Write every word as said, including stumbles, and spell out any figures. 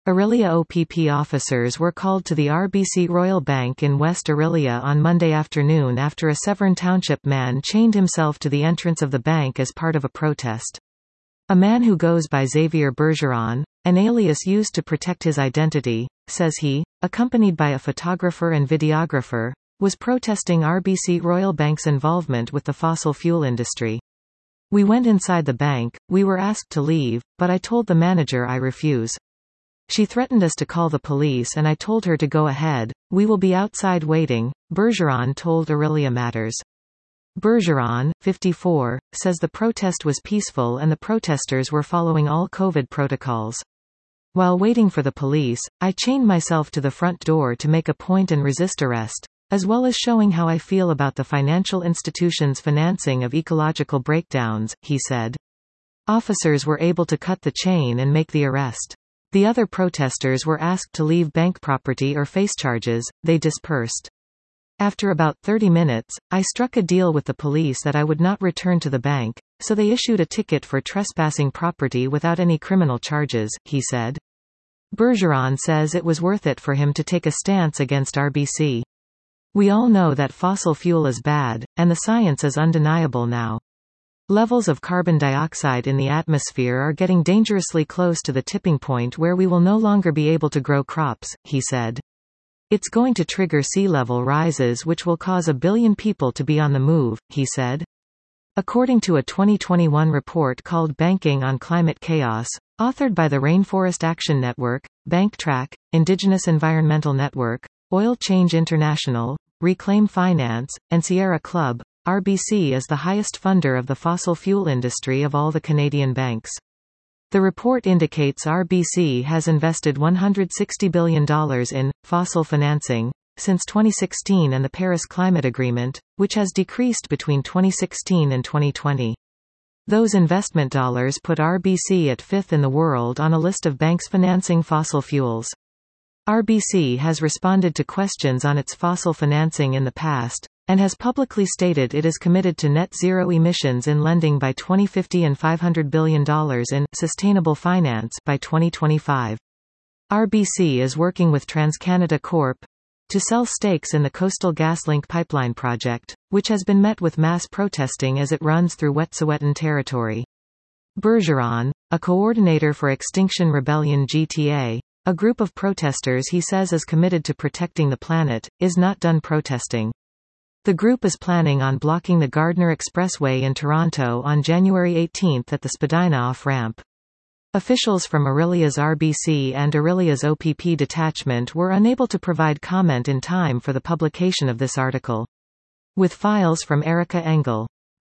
Orillia O P P officers were called to the R B C Royal Bank in West Orillia on Monday afternoon after a Severn Township man chained himself to the entrance of the bank as part of a protest. A man who goes by Xavier Bergeron, an alias used to protect his identity, says he, accompanied by a photographer and videographer, was protesting R B C Royal Bank's involvement with the fossil fuel industry. "We went inside the bank, we were asked to leave, but I told the manager I refuse. She threatened us to call the police and I told her to go ahead, we will be outside waiting," Bergeron told Orillia Matters. Bergeron, fifty-four, says the protest was peaceful and the protesters were following all COVID protocols. "While waiting for the police, I chained myself to the front door to make a point and resist arrest, as well as showing how I feel about the financial institutions' financing of ecological breakdowns," he said. Officers were able to cut the chain and make the arrest. The other protesters were asked to leave bank property or face charges, they dispersed. "After about thirty minutes, I struck a deal with the police that I would not return to the bank, so they issued a ticket for trespassing property without any criminal charges," he said. Bergeron says it was worth it for him to take a stance against R B C. "We all know that fossil fuel is bad, and the science is undeniable now. Levels of carbon dioxide in the atmosphere are getting dangerously close to the tipping point where we will no longer be able to grow crops," he said. "It's going to trigger sea level rises which will cause a billion people to be on the move," he said. According to a twenty twenty-one report called Banking on Climate Chaos, authored by the Rainforest Action Network, BankTrack, Indigenous Environmental Network, Oil Change International, Reclaim Finance, and Sierra Club, R B C is the highest funder of the fossil fuel industry of all the Canadian banks. The report indicates R B C has invested one hundred sixty billion dollars in fossil financing since twenty sixteen and the Paris Climate Agreement, which has decreased between twenty sixteen and twenty twenty. Those investment dollars put R B C at fifth in the world on a list of banks financing fossil fuels. R B C has responded to questions on its fossil financing in the past, and has publicly stated it is committed to net zero emissions in lending by twenty fifty and five hundred billion dollars in sustainable finance by twenty twenty-five. R B C is working with TransCanada Corp to sell stakes in the Coastal GasLink pipeline project, which has been met with mass protesting as it runs through Wet'suwet'en territory. Bergeron, a coordinator for Extinction Rebellion G T A, a group of protesters he says is committed to protecting the planet, is not done protesting. The group is planning on blocking the Gardiner Expressway in Toronto on January eighteenth at the Spadina off-ramp. Officials from Orillia's R B C and Orillia's O P P detachment were unable to provide comment in time for the publication of this article. With files from Erica Engel.